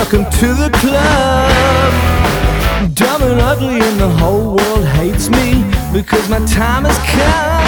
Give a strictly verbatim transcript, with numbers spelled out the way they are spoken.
welcome to the club. Dumb and ugly and the whole world hates me because my time has come.